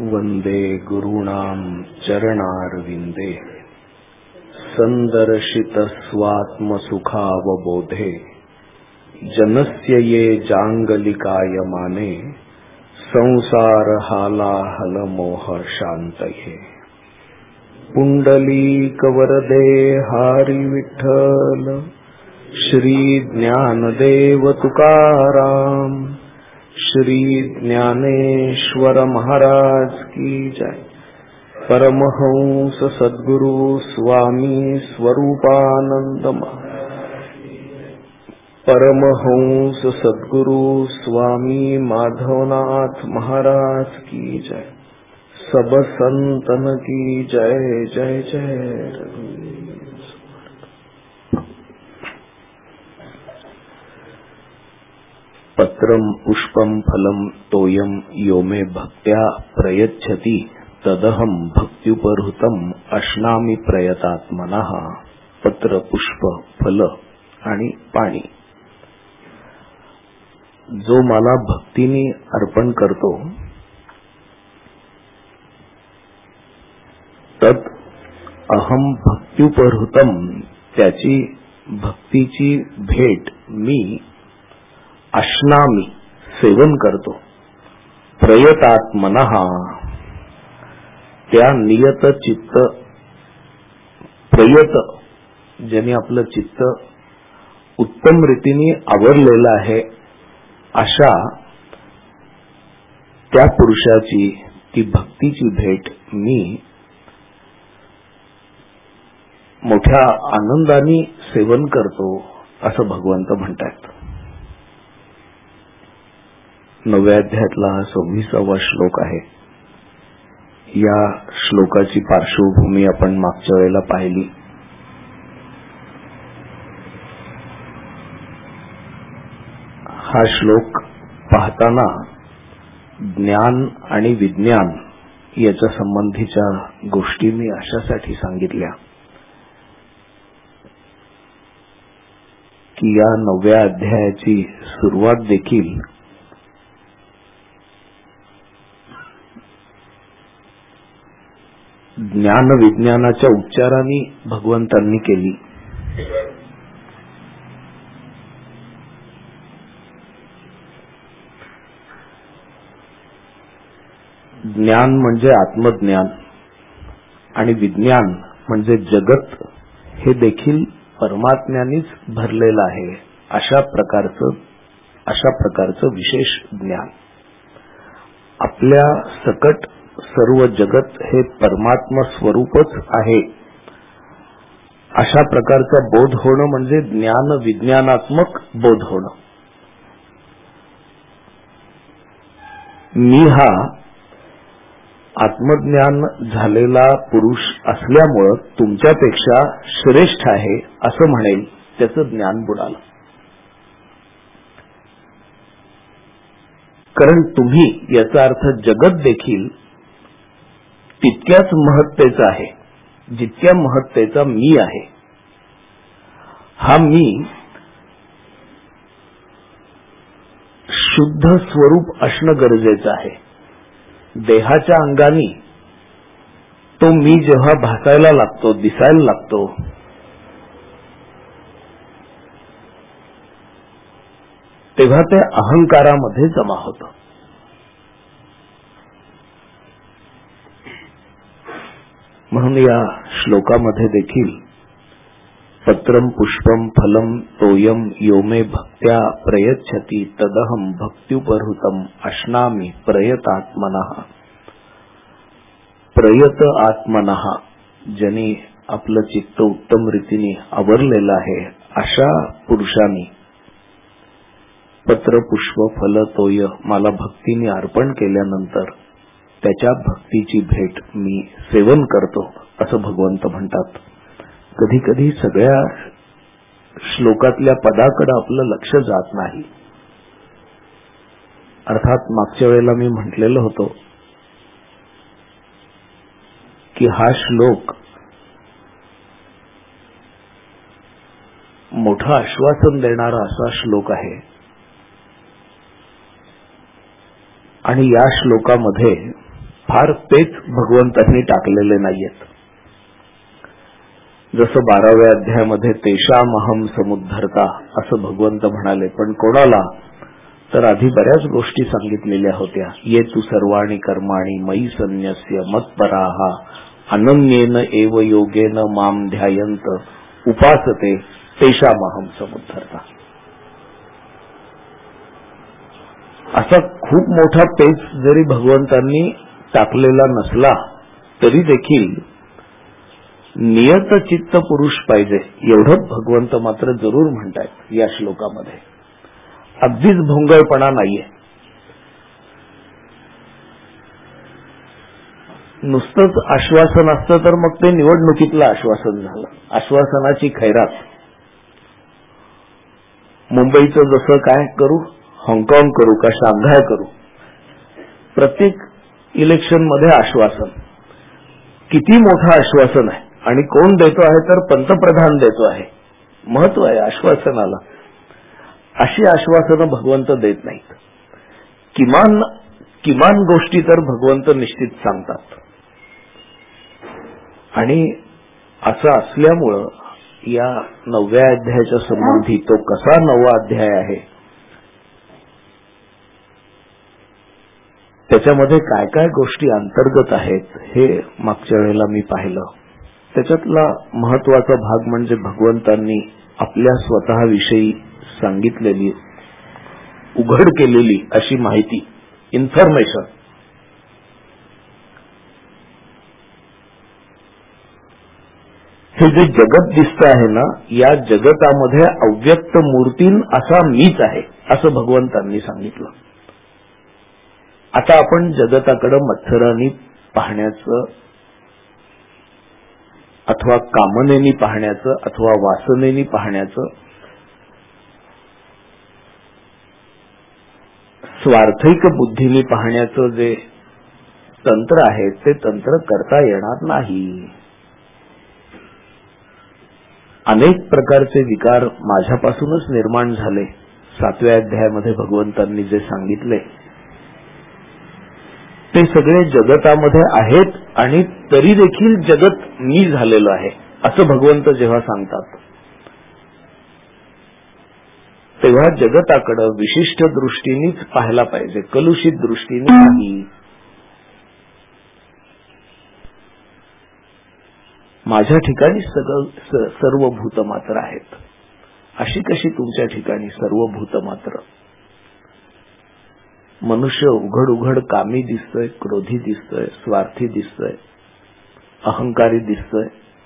वंदे गुरूणां चरणारविंदे संदर्शित स्वात्मसुखावबोधे जनस्य ये जांगलिकायमाने संसार हालाहल मोह शांतये। पुंडलीक वरदे हरी विठ्ठल श्री ज्ञानदेव तुकाराम श्री ज्ञानेश्वर महाराज की जय। परमहंस सद्गुरु स्वामी स्वरूपानंद परमहंस सद्गुरु स्वामी माधवनाथ महाराज की जय। सब संतन की जय जय जय। पत्रम पुष्पम फलम तोयम यो मे भक्त्या प्रयच्छति तदहम भक्त्युपहृतम अश्नामि प्रयतात्मनः। पत्र, पुष्प, फल आणि पाणी जो मला भक्तीने अर्पण करतो तद अहम भक्त्युपहृतम, त्याची भक्तीची भेट मी अश्नामी सेवन करतो। प्रयतात्मनः, त्या नियत चित्त, प्रयत ज्याने आपलं चित्त उत्तम रीतीने आवरलेलं आहे अशा त्या पुरुषाची ती भक्तीची भेट मी मोठ्या आनंदाने सेवन करतो असं भगवंत म्हणतात। 9व्या अध्यायातला 26वा श्लोक आहे। या श्लोकाची पार्श्वभूमी आपण मागच्या वेळेला पाहिली। हा श्लोक पाहताना ज्ञान आणि विज्ञान याच्या संबंधीच्या गोष्टी मी अशासाठी सांगितल्या की या 9व्या अध्यायाची सुरुवात देखील ज्ञान विज्ञानाच्या उच्चारांनी भगवंतांनी केली। ज्ञान म्हणजे आत्मज्ञान आणि विज्ञान म्हणजे जगत हे देखील परमात्म्यानेच भरलेलं आहे अशा प्रकारचं विशेष ज्ञान। आपल्या सकट सर्व जगत हे परमात्मा स्वरूपच आहे अशा प्रकारचा बोध होणं म्हणजे ज्ञान विज्ञानात्मक बोध होणं। मी हा आत्मज्ञान झालेला पुरुष असल्यामुळं तुमच्यापेक्षा श्रेष्ठ आहे असं म्हणेल, त्याचं ज्ञान बुडालं। कारण तुम्ही, याचा अर्थ जगत देखील तितक्याच महत्तेचा आहे जितक्या महत्तेचा मी आहे। हा मी शुद्ध स्वरूप असणं गरजेचं आहे। देहाच्या अंगाने तो मी जेव्हा भासायला लागतो, दिसायला लागतो, तेव्हा ते अहंकारामध्ये जमा होतं। म्हणून या श्लोकामध्ये देखील पत्रम पुष्पम फलम तोयम यो मे भक्त्या प्रयच्छति तदहम भक्त्युपहृतम अश्नामि प्रयतात्मनः। प्रयत आत्मनः, ज्याने आपलं चित्त उत्तम रीतीने आवरलेलं आहे अशा पुरुषांनी पत्र, पुष्प, फल, तोय मला भक्तीने अर्पण केल्यानंतर त्याच्या भक्तीची भेट मी सेवन करतो असं भगवंत म्हणतात। कधी कधी सगळ्या श्लोकातल्या पदाकडे आपलं लक्ष जात नाही। अर्थात मागच्या वेळेला मी म्हटलेलं होतं की हा श्लोक मोठं आश्वासन देणारा असा श्लोक आहे आणि या श्लोकामध्ये फार पेच भगवंतांनी टाकलेले नाहीयेत. जसं 12व्या अध्यायामध्ये तेषामहम समुद्धरता असं भगवंत म्हणाले, पण कोणाला तर आधी बऱ्याच गोष्टी सांगितलेल्या होत्या. ये तू सर्वाणी कर्माणी मयी संन्यस्य मत्पराहा अनन्येन एव योगेन माम ध्यायंत उपासते तेषामहम समुद्धरता. असा खूप मोठा पेच जरी भगवंतांनी टाकलेला नसला तरी देखील नियत चित्त पुरुष पाहिजे एवढं भगवंत मात्र जरूर म्हणतायत या श्लोकामध्ये. अगदीच भोंगळपणा नाहीये. नुसतंच आश्वासन असतं तर मग ते निवडणुकीतलं आश्वासन झालं. आश्वासनाची खैरात. मुंबईचं जसं काय करू, हाँगकाँग करू का शांघाय करू, प्रत्येक इलेक्शन मध्ये आश्वासन. किती मोठं आश्वासन आहे आणि कोण देतो आहे तर पंतप्रधान देतो आहे. महत्व आहे आश्वासनाला. अशी आश्वासनं भगवंत देत नाहीत. किमान गोष्टी तर भगवंत निश्चित सांगतात. आणि असं असल्यामुळं या 9व्या अध्यायाच्या संबंधी तो कसा 9वा अध्याय आहे, त्याच्यामध्ये काय काय गोष्टी अंतर्गत आहेत हे मागच्या वेळेला मी पाहिलं. त्याच्यातला महत्वाचा भाग म्हणजे भगवंतांनी आपल्या स्वतःविषयी सांगितलेली, उघड केलेली अशी माहिती, इन्फॉर्मेशन. हे जे जगत दिसतं आहे ना, या जगतामध्ये अव्यक्त मूर्तीन असा मीच आहे असं भगवंतांनी सांगितलं. आता आपण जगताकडे मत्सराने पाहण्याचं अथवा कामनेनी पाहण्याचं अथवा वासनेनी पाहण्याचं, स्वार्थिक बुद्धीने पाहण्याचं जे तंत्र आहे ते तंत्र करता येणार नाही. अनेक प्रकारचे विकार माझ्यापासूनच निर्माण झाले. 7व्या अध्यायामध्ये भगवंतांनी जे सांगितले ते सगळे जगतामध्ये आहेत आणि तरी देखील जगत मी झालेलो आहे असं भगवंत जेव्हा सांगतात तेव्हा जगताकडे विशिष्ट दृष्टीनेच पाहायला पाहिजे, कलुषित दृष्टीने नाही. माझ्या ठिकाणी सर्व भूत मात्र आहेत. अशी कशी तुमच्या ठिकाणी सर्व भूत मात्र? मनुष्य उघड कामी दिसतोय, क्रोधी दिसतोय, स्वार्थी दिसतोय, अहंकारी दिसतोय.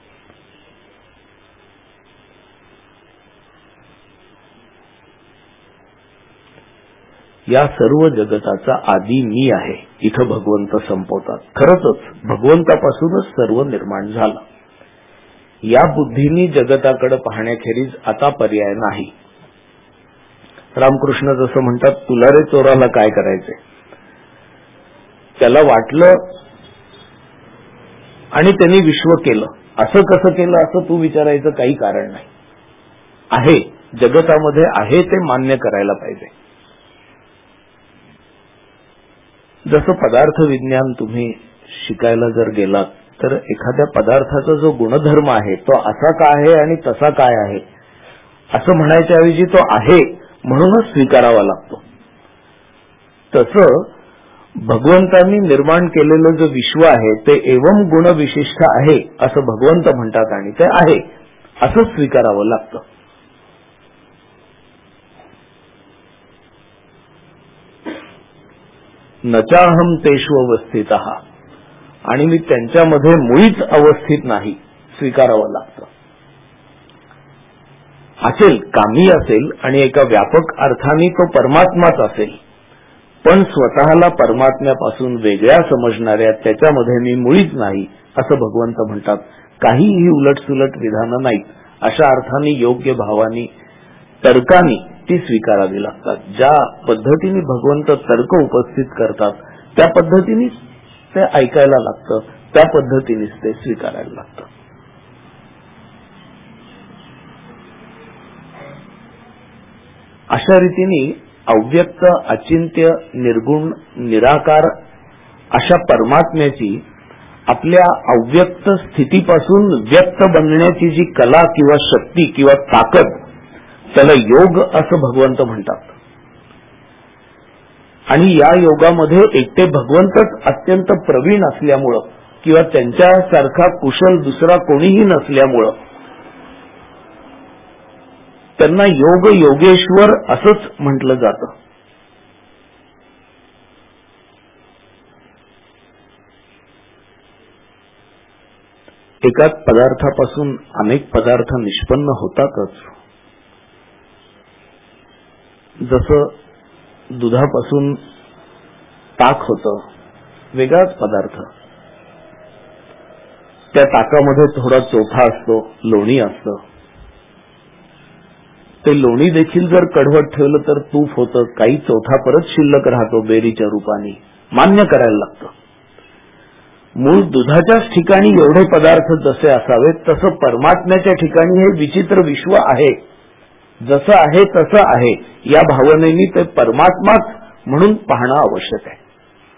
या सर्व जगताचा आदी मी आहे इथं भगवंत संपवतात. खरंच भगवंतापासूनच सर्व निर्माण झालं. या बुद्धीने जगताकडे पाहण्याखेरीज आता पर्याय नाही. रामकृष्ण जसं म्हणतात, तुला रे चोराला काय करायचे. त्याला वाटलं आणि त्यांनी विश्व केलं. असं कसं केलं असं तू विचारायचं काही कारण नाही. आहे जगतामध्ये आहे ते मान्य करायला पाहिजे. जसं पदार्थ विज्ञान तुम्ही शिकायला जर गेलात तर एखाद्या पदार्थाचा जो गुणधर्म आहे तो असा का आहे आणि तसा काय आहे असं म्हणायच्या ऐवजी तो आहे म्हणूनच स्वीकारावा लागतो. तसं भगवंतांनी निर्माण केलेलं जे विश्व आहे ते एवं गुण विशिष्ट आहे असं भगवंत म्हणतात आणि ते आहे असं स्वीकारावं लागतं. नचाहम तेषु अवस्थितः, आणि मी त्यांच्यामध्ये मुळीच अवस्थित नाही, स्वीकारावं लागतं. असेल कामी असेल आणि एका व्यापक अर्थाने तो परमात्माच असेल, पण स्वतःला परमात्म्यापासून वेगळ्या समजणाऱ्या त्याच्यामध्ये मी मुळीच नाही असं भगवंत म्हणतात. काहीही उलटसुलट विधानं नाहीत. अशा अर्थाने योग्य भावानी तर्कानी ती स्वीकारावी लागतात. ज्या पद्धतीने भगवंत तर्क उपस्थित करतात त्या पद्धतीनेच ते ऐकायला लागतं, त्या पद्धतीनेच ते स्वीकारायला लागतं. अशा रीतीने अव्यक्त, अचिंत्य, निर्गुण, निराकार अशा परमात्म्याची आपल्या अव्यक्त स्थितीपासून व्यक्त बनण्याची जी कला किंवा शक्ती किंवा ताकद, त्याला योग असं भगवंत म्हणतात. आणि या योगामध्ये एकटे भगवंतच अत्यंत प्रवीण असल्यामुळं किंवा त्यांच्यासारखा कुशल दुसरा कोणीही नसल्यामुळं त्यांना योग योगेश्वर असंच म्हटलं जातं. एकाच पदार्थापासून अनेक पदार्थ निष्पन्न होतातच. जसं दुधापासून ताक होतं, वेगळाच पदार्थ. त्या ताकामध्ये थोडा चोथा असतो, लोणी असतं. ते लोणी देखील जर कडवट ठेवलं तर तूप होतं, काही चोथा परत शिल्लक राहतो बेरीच्या रूपाने. मान्य करायला लागतं. मूळ दुधाच्याच ठिकाणी एवढे पदार्थ जसे असावेत, तसं परमात्म्याच्या ठिकाणी हे विचित्र विश्व आहे. जसं आहे तसं आहे या भावनेने ते परमात्माच म्हणून पाहणं आवश्यक आहे.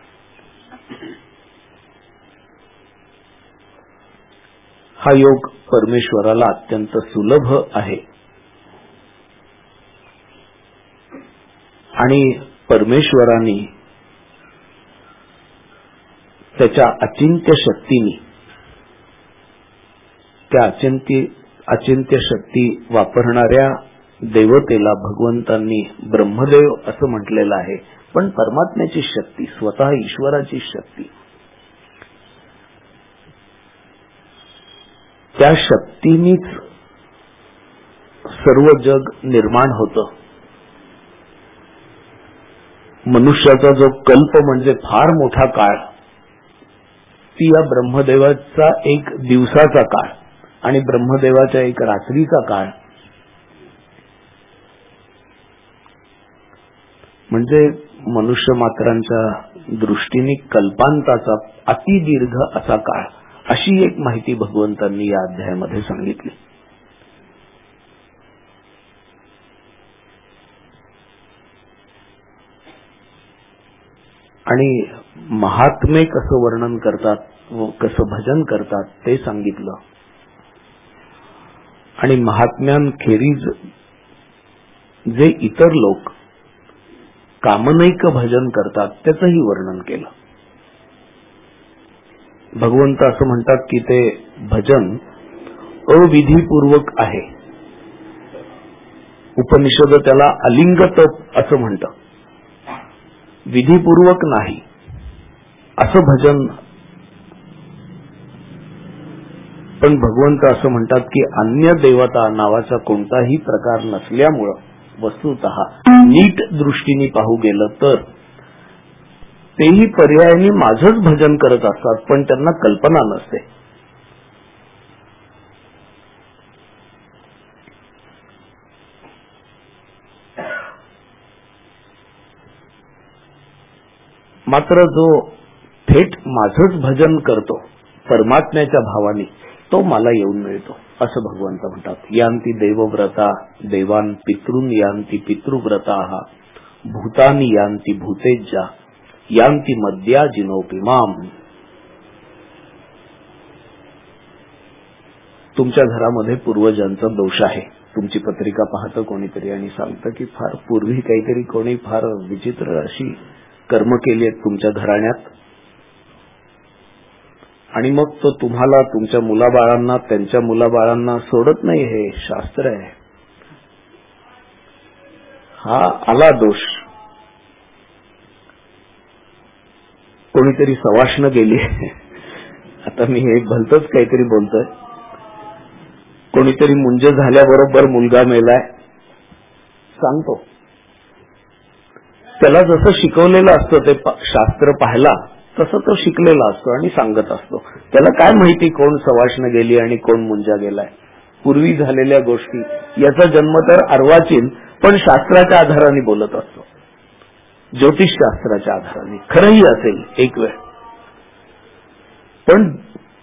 हा योग परमेश्वराला अत्यंत सुलभ आहे. आणि परमेश्वराने त्याच्या अचिंत्य शक्तीने, त्या अचिंत्य शक्ती वापरणाऱ्या देवतेला भगवंतांनी ब्रह्मदेव असं म्हटलेलं आहे. पण परमात्म्याची शक्ती, स्वतः ईश्वराची शक्ती, त्या शक्तीनीच सर्व जग निर्माण होतं. मनुष्याचा जो कल्प म्हणजे फार मोठा काळ, ती या ब्रह्मदेवाचा एक दिवसाचा काळ आणि ब्रह्मदेवाच्या एक रात्रीचा काळ. म्हणजे मनुष्य मात्रांच्या दृष्टीने कल्पांताचा अतिदीर्घ असा काळ, अशी एक माहिती भगवंतांनी या अध्यायामध्ये सांगितली. आणि महात्मे कसं वर्णन करतात व कसं भजन करतात ते सांगितलं. आणि महात्म्यांखेरीज जे इतर लोक कामनैक भजन करतात त्याचंही वर्णन केलं. भगवंत असं म्हणतात की ते भजन अविधीपूर्वक आहे. उपनिषद त्याला अलिंग तप असं म्हणतं, विधीपूर्वक नाही असं भजन. पण भगवंत असं म्हणतात की अन्य देवता नावाचा कोणताही प्रकार नसल्यामुळं वस्तुतः नीट दृष्टीने पाहू गेलं तर तेही पर्यायाने माझंच भजन करत असतात, पण त्यांना कल्पना नसते. मात्र जो थेट माझंच भजन करतो परमात्म्याच्या भावाने, तो मला येऊन मिळतो असं भगवंत म्हणतात. यांती देवव्रता देवान पितृन यांती पितृव्रताः भूतानी यांती भूतेज्जा यांती मद्या जिनोपिमाम. तुमच्या घरामध्ये पूर्वजांचा दोष आहे. तुमची पत्रिका पाहतं कोणीतरी आणि सांगतं की फार पूर्वी काहीतरी कोणी फार विचित्र अशी कर्म केली आहेत तुमच्या घराण्यात, आणि मग तो तुम्हाला, तुमच्या मुलाबाळांना, त्यांच्या मुलाबाळांना सोडत नाही. हे शास्त्र आहे. हा आला दोष. कोणीतरी सवाष्ण गेली. आता मी हे भलतच काहीतरी बोलतोय. कोणीतरी मुंज झाल्याबरोबर मुलगा मेलाय सांगतो. त्याला जसं शिकवलेलं असतं ते शास्त्र पाहिला तसं तो शिकलेला असतो आणि सांगत असतो. त्याला काय माहिती कोण सवाष्ण गेली आणि कोण मुंजा गेलाय. पूर्वी झालेल्या गोष्टी, याचा जन्म तर अर्वाचीन, पण शास्त्राच्या आधाराने बोलत असतो, ज्योतिषशास्त्राच्या आधाराने. खरंही असेल एक वेळ, पण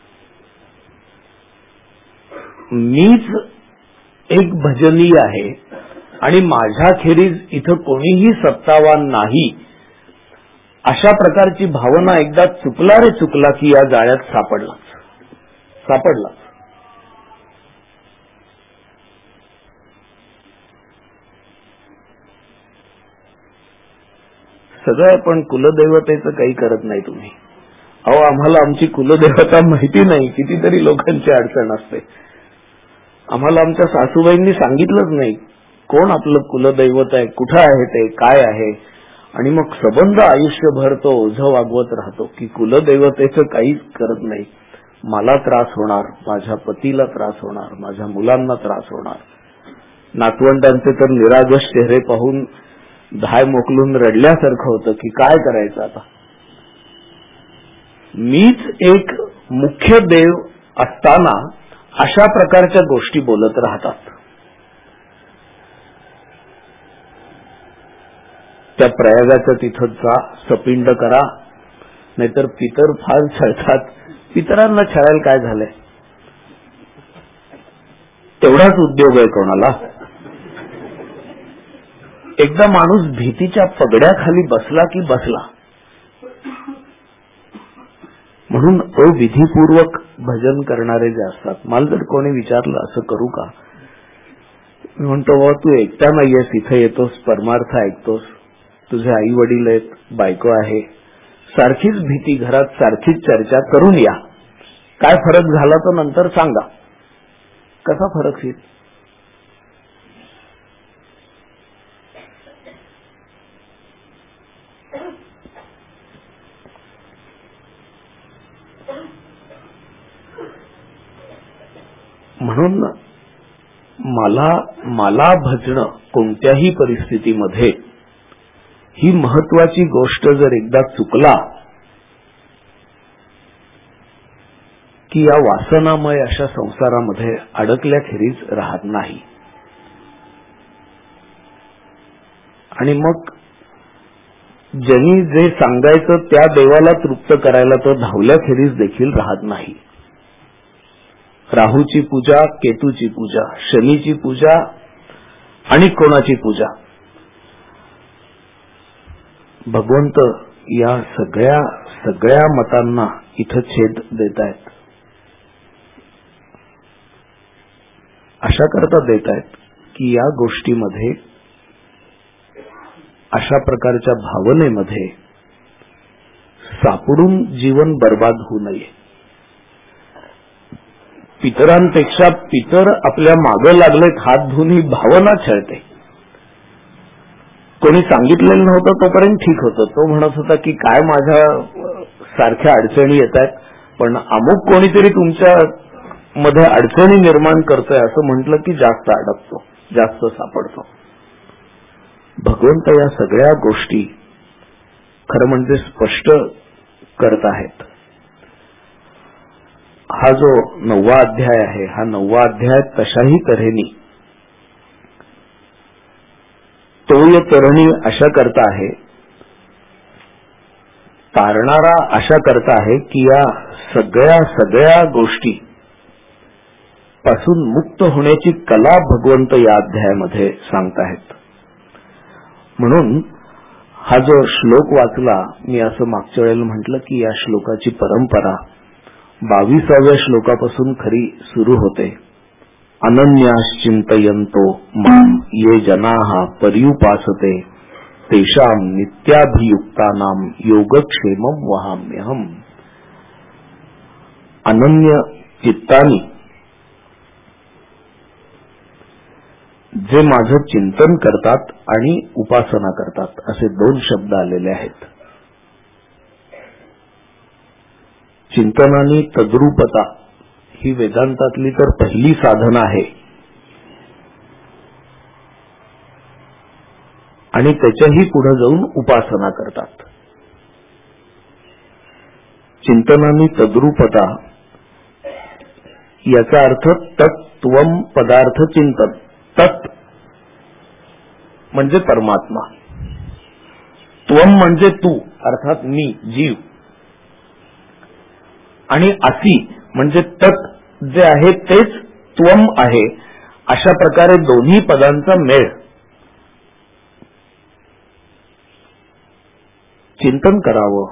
मीच एक भजनीय आहे आणि माझ्याखेरीज इथं कोणीही सत्तावान नाही अशा प्रकारची भावना एकदा चुकला रे चुकला की या जाळ्यात सापडलाच. सगळं पण कुलदैवतेचं काही करत नाही तुम्ही. अहो, आम्हाला आमची कुलदेवता माहिती नाही. कितीतरी लोकांची अडचण असते. आम्हाला आमच्या सासूबाईंनी सांगितलंच नाही कोण आपलं कुलदैवत आहे, कुठं आहे ते, काय आहे. आणि मग संबंध आयुष्यभर तो ओझं वागवत राहतो की कुलदैवतेचं काहीच करत नाही. मला त्रास होणार, माझ्या पतीला त्रास होणार, माझ्या मुलांना त्रास होणार. नातवंडांचे तर निरागस चेहरे पाहून धाय मोकलून रडल्यासारखं होतं की काय करायचं आता. मीच एक मुख्य देव असताना अशा प्रकारच्या गोष्टी बोलत राहतात. त्या प्रयागाच्या तिथं जा, सपिंड करा, नाहीतर पितर फार छळतात. पितरांना छळायला काय झालंय? तेवढाच उद्योग आहे कोणाला. एकदा माणूस भीतीच्या पगड्याखाली बसला की बसला. म्हणून अविधीपूर्वक भजन करणारे जे असतात, मला जर कोणी विचारलं असं करू का, मी म्हणतो बाबा तू एकटा नाहीयेस, इथे येतोस, परमार्थ ऐकतोस, तुझे आई वडील आहेत, बायको आहे, सारखीच भीती घरात, सारखीच चर्चा करून या. काय फरक झाला तर नंतर सांगा. कसा फरक येईल? म्हणून मला भजणं कोणत्याही परिस्थितीमध्ये ही महत्वाची गोष्ट जर एकदा चुकला की या वासनामय अशा संसारामध्ये अडकल्याखेरीज राहत नाही. आणि मग ज्यांनी जे सांगायचं त्या देवाला तृप्त करायला तो धावल्याखेरीज देखील राहत नाही. राहूची पूजा, केतूची पूजा, शनीची पूजा आणि कोणाची पूजा. भगवंत या सगळ्या मतांना इथं छेद देत आहेत. अशा करता देत आहेत की या गोष्टीमध्ये, अशा प्रकारच्या भावनेमध्ये सापडून जीवन बर्बाद होऊ नये. पितरांपेक्षा पितर आपल्या मागं लागलेत हात धुवून ही भावना छळते. कोणी सांगितलेलं नव्हतं तोपर्यंत ठीक होतं. तो म्हणत होता की काय माझ्या सारख्या अडचणी येत आहेत, पण अमुक कोणीतरी तुमच्या मध्ये अडचणी निर्माण करतोय असं म्हटलं की जास्त अडकतो, जास्त सापडतो. भगवंत या सगळ्या गोष्टी खरं म्हणजे स्पष्ट करत आहेत. हा जो 9वा अध्याय आहे, हा 9वा अध्याय तशाही तऱ्हेने तोय तरणी अशा करता आहे, तारणारा अशा करता आहे की या सगळ्या गोष्टी पासून मुक्त होण्याची कला भगवंत या अध्यायामध्ये सांगताहेत. म्हणून हा जो श्लोक वाचला, मी असं मागच्या वेळेला म्हटलं की या श्लोकाची परंपरा 22व्या श्लोकापासून खरी सुरू होते. अनन्याश्चिंतयन्तो मां ये जनाः पर्युपासते तेषां नित्याभियुक्तानां योगक्षेमं वहाम्यहम्. अनन्य चित्तानी जे माझं चिंतन करतात आणि उपासना करतात, असे 2 शब्द आलेले आहेत. चिंतनानी तद्रूपता ही वेदांतातली तर पहिली साधना आहे आणि त्याच्याही पुढे जाऊन उपासना करतात. चिंतनानी तद्रूपता याचा अर्थ तत्त्वम पदार्थ चिंतन. तत् म्हणजे परमात्मा, त्वम म्हणजे तू अर्थात मी, जीव, आणि असी म्हणजे तत् जे आहे तेच त्वम आहे. अशा प्रकारे दोन्ही पदांचा मेळ. चिंतन करावं.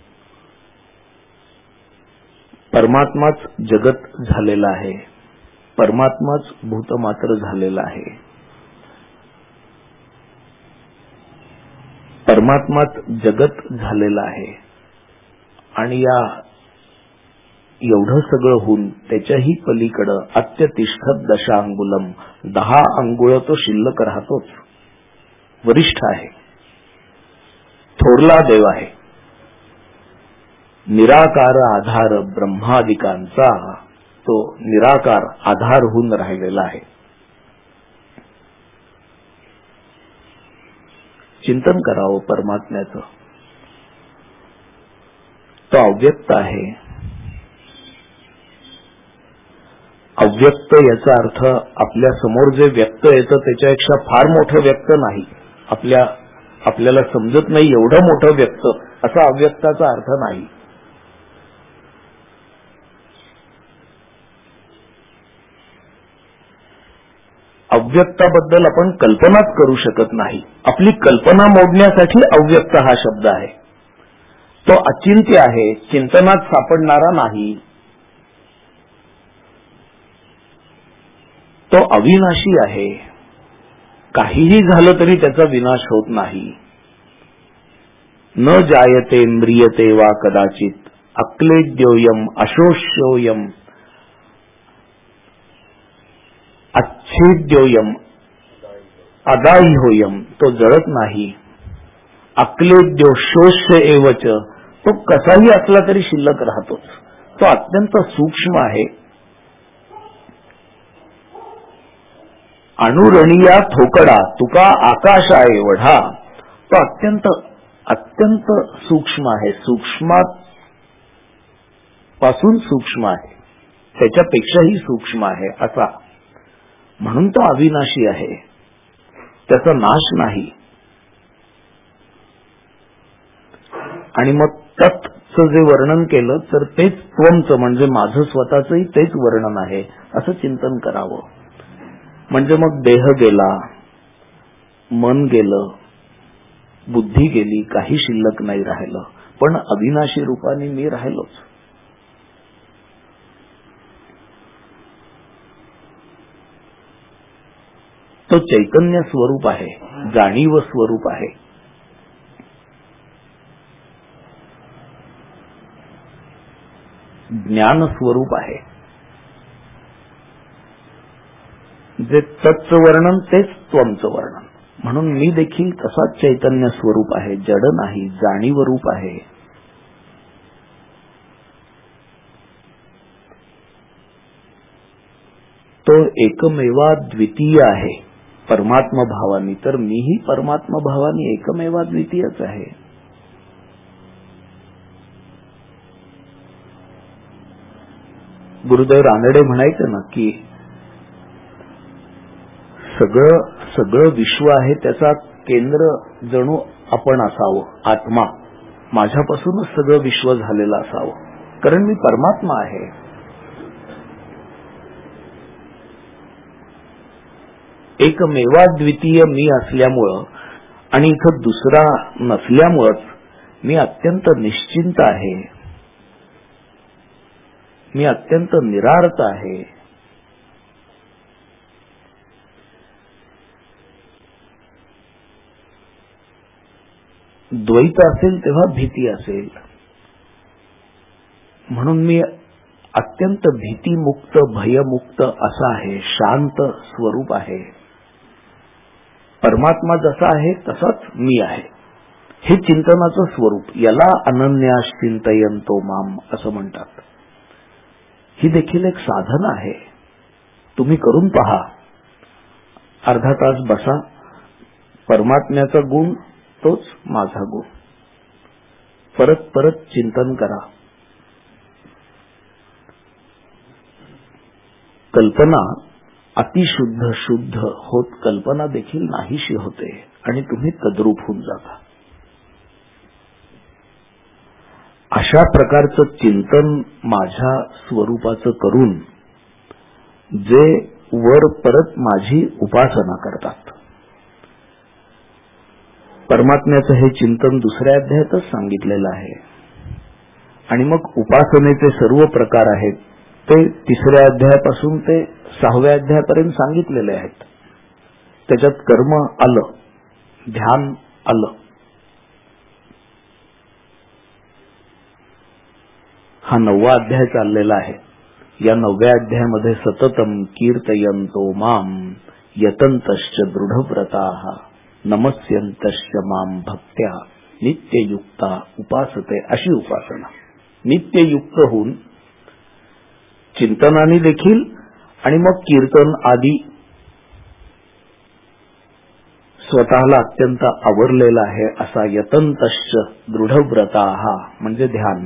परमात्माच जगत झालेला आहे, परमात्माच भूतमात्र झालेला आहे, परमात्माच जगत झालेला आहे. आणि या एवढं सगळं होऊन त्याच्याही पलीकडं अत्यतिष्ठत दशांगुलम, 10 अंगुळ तो शिल्लक राहतोच. वरिष्ठ आहे, थोरला देव आहे, निराकार आधार ब्रह्मादिकांचा तो निराकार आधार होऊन राहिलेला आहे. चिंतन करावं परमात्म्याचं. तो अव्यक्त आहे. अव्यक्त याचा अर्थ आपल्या समोर जे व्यक्त येतं त्याच्यापेक्षा फार मोठं व्यक्त नाही, आपल्याला समजत नाही एवढं मोठं व्यक्त, असा अव्यक्ताचा अर्थ नाही. अव्यक्ताबद्दल आपण कल्पनाच करू शकत नाही. आपली कल्पना मोडण्यासाठी अव्यक्त हा शब्द आहे. तो अचिंत्य आहे, चिंतनात सापडणारा नाही. तो अविनाशी आहे, काहीही झालं तरी त्याचा विनाश होत नाही. न जायते म्रियते वा कदाचित अक्लेद्योयम अशोष्योयम अच्छेद्योयम अदायी होयम. तो जळत नाही. अक्लेद्यो शोष्य एवच, तो कसाही असला तरी शिल्लक राहतोच. तो अत्यंत सूक्ष्म आहे. अणुरणिया ठोकडा तुका आकाश आहे एवढा. तो अत्यंत अत्यंत सूक्ष्म आहे, सूक्ष्मात पासून सूक्ष्म आहे, त्याच्यापेक्षाही सूक्ष्म आहे असा. म्हणून तो अविनाशी आहे, त्याचा नाश नाही. आणि मग तत्चं जे वर्णन केलं तर तेच त्वमचं म्हणजे माझं स्वतःचंही तेच वर्णन आहे असं चिंतन करावं. म्हणजे मग देह गेला, मन गेलं, बुद्धी गेली, काही शिल्लक नाही राहिलं, पण अविनाशी रूपाने मी राहिलोच. तो चैतन्य स्वरूप आहे, जाणीव स्वरूप आहे. ज्ञान स्वरूप आहे. जे तत्चं वर्णन तेच त्वमचं वर्णन. म्हणून मी देखील तसाच चैतन्य स्वरूप आहे, जड नाही, जाणीव रूप आहे. तो एकमेवा द्वितीय आहे परमात्मा भावानी, तर मीही परमात्मा भावानी एकमेवा द्वितीयच आहे. गुरुदेव रानडे म्हणायचे ना की सगळं विश्व आहे त्याचा केंद्र जणू आपण असावं, आत्मा. माझ्यापासूनच सगळं विश्व झालेलं असावं, कारण मी परमात्मा आहे. एकमेवा द्वितीय मी असल्यामुळं आणि इथं दुसरा नसल्यामुळंच मी अत्यंत निश्चिंत आहे, मी अत्यंत निरार्थ आहे. द्वैत असेल तेव्हा भीती असेल, म्हणून मी अत्यंत भीतीमुक्त भयमुक्त असा आहे, शांत स्वरूप आहे. परमात्मा जसा आहे तसाच मी आहे. हे चिंतनाचं स्वरूप, याला अनन्यास चिंतयन्तो माम असं म्हणतात. ही देखील एक साधना आहे. तुम्ही करून पहा. अर्धा तास बसा, परमात्म्याचा गुण तोच माझा गुण, परत परत चिंतन करा. कल्पना अतिशुद्ध शुद्ध होत कल्पना देखील नाहीशी होते आणि तुम्ही तद्रूप होऊन जाता. अशा प्रकारचं चिंतन माझ्या स्वरूपाचं करून जे वर परत माझी उपासना करतात, परमात्म्याचं हे चिंतन दुसऱ्या अध्यायातच सांगितलेलं आहे. आणि मग उपासनेचे सर्व प्रकार आहेत ते 3ऱ्या अध्यायापासून ते 6व्या अध्यायापर्यंत सांगितलेले आहेत. त्याच्यात कर्म आलं, ध्यान आलं. हा 9वा अध्याय चाललेला आहे. या 9व्या अध्यायामध्ये सततम कीर्तयन्तो माम यतंतश्च दृढव्रताः नमस्यन्तश्च माम भक्त्या नित्ययुक्ता उपासते. अशी उपासना नित्ययुक्त होऊन चिंतनाने देखील आणि मग कीर्तन आदी स्वतःला अत्यंत आवरलेला आहे असा यतंतश्च दृढव्रताः म्हणजे ध्यान.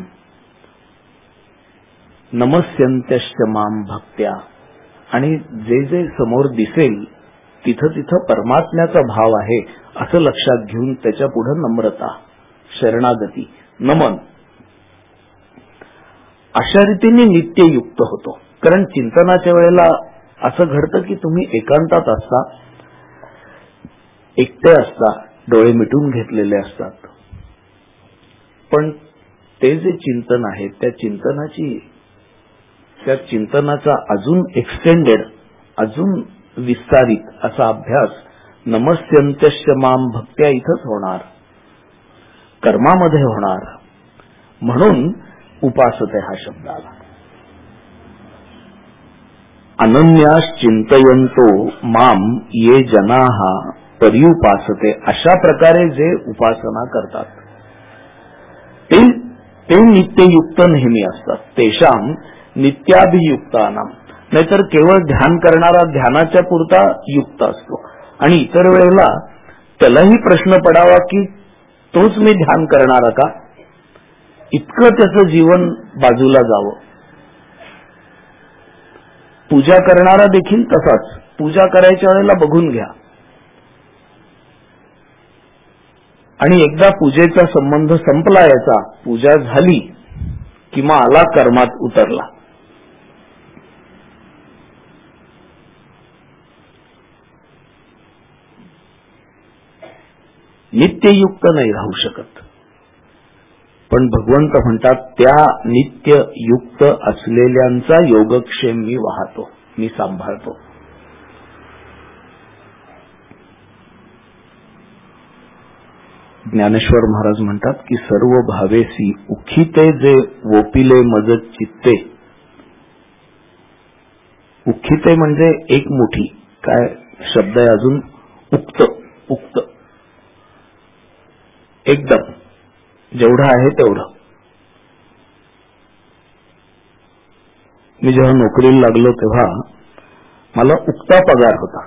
नमस्यन्त्यश्च माम भक्त्या आणि जे जे समोर दिसेल तिथं तिथं परमात्म्याचा भाव आहे असं लक्षात घेऊन त्याच्या पुढे नम्रता, शरणागती, नमन अशा रीतीने नित्ययुक्त होतो. कारण चिंतनाच्या वेळेला असं घडतं की तुम्ही एकांतात असता, एकटे असता, डोळे मिटून घेतलेले असतात. पण ते जे चिंतन आहे त्या चिंतनाचा अजून एक्सटेंडेड, अजून विस्तारित असा अभ्यास नमस्यन्त्यश्च माम भक्त्या इथंच होणार, कर्मामध्ये होणार. म्हणून उपासते हा शब्द आला. अनन्यास चिंतयन्तो माम ये जनाः पर्युपासते. अशा प्रकारे जे उपासना करतात ते नित्ययुक्त नेहमी असतात. तेषाम नित्याभियुक्तानाम. नाहीतर केवळ ध्यान करणारा ध्यानाच्या पुरता युक्त असतो आणि इतर वेळेला त्यालाही प्रश्न पडावा की तोच मी ध्यान करणारा का, इतकं त्याचं जीवन बाजूला जावं. पूजा करणारा देखील तसाच. पूजा करायच्या वेळेला बघून घ्या आणि एकदा पूजेचा संबंध संपला, याचा पूजा झाली किंवा आला कर्मात उतरला. नित्ययुक्त नाही राहू शकत. पण भगवंत म्हणतात त्या नित्ययुक्त असलेल्यांचा योगक्षेम मी वाहतो, मी सांभाळतो. ज्ञानेश्वर महाराज म्हणतात की सर्व भावेसी उखिते जे वोपिले मज चित्ते. उखिते म्हणजे एक मुठी, काय शब्द आहे अजून, उक्त. उक्त एकदम जेवढं आहे तेवढं. मी जेव्हा नोकरीला लागलो तेव्हा मला उक्ता पगार होता.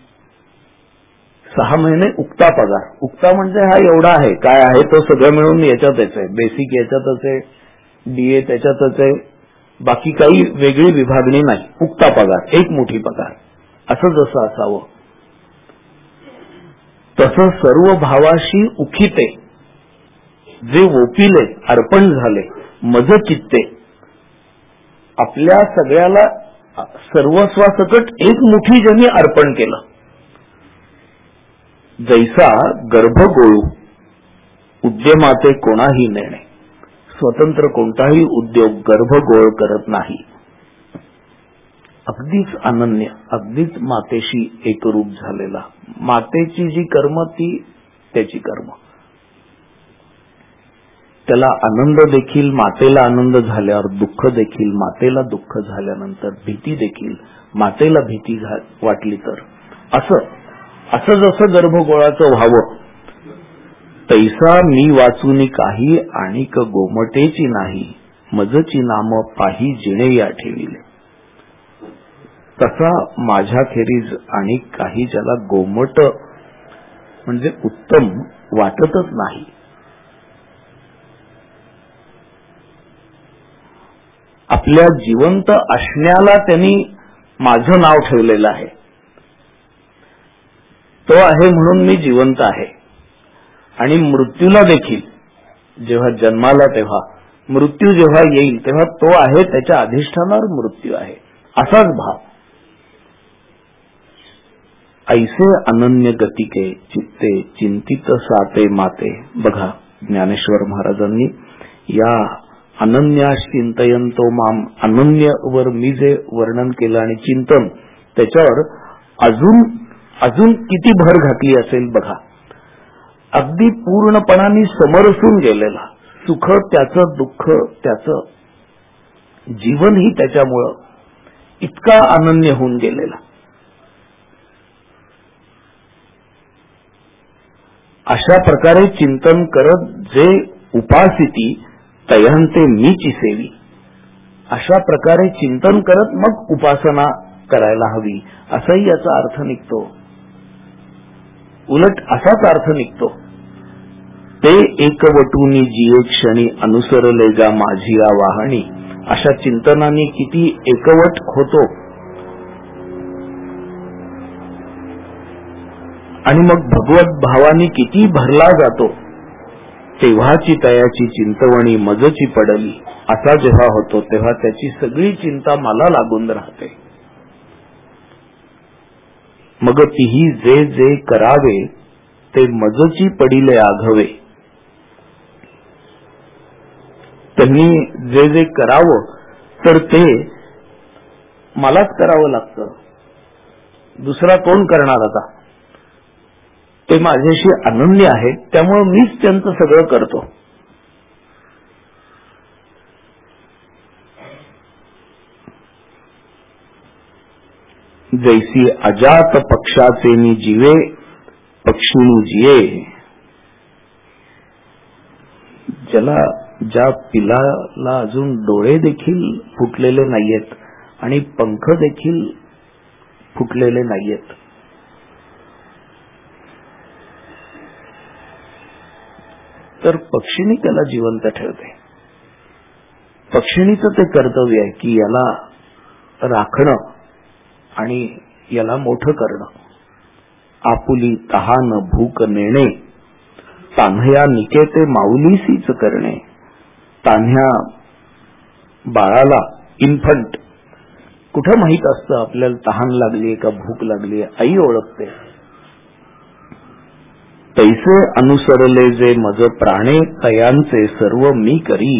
6 महिने उक्ता पगार. उक्ता म्हणजे हा एवढा आहे, काय आहे तो सगळं मिळून याच्यातच आहे. बेसिक याच्यातच आहे, डीए त्याच्यातच आहे, बाकी काही वेगळी विभागणी नाही. उक्ता पगार, एक मोठी पगार. असं जसं असावं तसं सर्व भावाशी उखिते जे वोपिले, अर्पण झाले, मज चित्ते, आपल्या सगळ्याला सर्वस्वासकट एक मुठी ज्यांनी अर्पण केलं. जैसा गर्भगोळू उद्यमाचे कोणाही नेणे. स्वतंत्र कोणताही उद्योग गर्भगोळ करत नाही. अगदीच अनन्य, अगदीच मातेशी एकरूप झालेला. मातेची जी कर्म ती त्याची कर्म. त्याला आनंद देखील मातेला आनंद झाल्यावर, दुःख देखील मातेला दुःख झाल्यानंतर, भीती देखील मातेला भीती वाटली तर, असं जसं गर्भगोळाचं व्हावं तैसा मी वाचूनी काही आणिक गोमटेची नाही, मजची नाम पाही जिणे या ठेविले. तसा माझ्याखेरीज आणि काही ज्याला गोमट म्हणजे उत्तम वाटतच नाही. आपल्या जिवंत असण्याला त्यांनी माझं नाव ठेवलेलं आहे. तो आहे म्हणून मी जिवंत आहे. आणि मृत्यूला देखील, जेव्हा जन्माला तेव्हा, मृत्यू जेव्हा येईल तेव्हा तो आहे, त्याच्या अधिष्ठानावर मृत्यू आहे, असाच भाव. ऐसे अनन्य गतिके चित्ते चिंतित साते माते. बघा, ज्ञानेश्वर महाराजांनी या अनन्या चिंतयंतो माम, अनन्यवर मी जे वर्णन केलं आणि चिंतन, त्याच्यावर अजून किती भर घातली असेल बघा. अगदी पूर्णपणाने समरसून गेलेला, सुख त्याचं, दुःख त्याचं, जीवनही त्याच्यामुळं इतका अनन्य होऊन गेलेला. अशा प्रकारे चिंतन करत जे उपासिती तयांते मीची सेवी. अशा प्रकारे चिंतन करत मग उपासना करायला हवी, असाही याचा अर्थ निघतो. उलट असाच अर्थ निघतो, ते एकवटूनी जिये क्षणी अनुसरले गा माझी या वाहणी. अशा चिंतनाने किती एकवट होतो आणि मग भगवत भावानी किती भरला जातो. तेव्हाची तयाची चिंतवणी मजची पडली. असा जेव्हा होतो तेव्हा त्याची सगळी चिंता मला लागून राहते. मग तीही जे जे करावे ते मजची पडिले आघवे. त्यांनी जे जे करावं तर ते मलाच करावं लागतं. दुसरा कोण करणार आता? ते माझ्याशी अनन्य आहेत, त्यामुळे मीच त्यांचं सगळं करतो. जैसी अजात पक्षाचे मी जीवे पक्षिणी जिये. ज्या पिलाला अजून डोळे देखील फुटलेले नाहीयेत आणि पंख देखील फुटलेले नाहीयेत, तर पक्षिणी त्याला जिवंत ठेवते. पक्षिणीचं ते कर्तव्य आहे की याला राखणं आणि याला मोठं करणं. आपुली तहान भूक नेणे, तान्ह्या निकेते माऊलीसीच करणे. तान्ह्या बाळाला, इन्फंट, कुठं माहित असतं आपल्याला तहान लागली का भूक लागली? आई ओळखते. तैसे अनुसरले जे मज प्राणे तयांचे सर्व मी करी.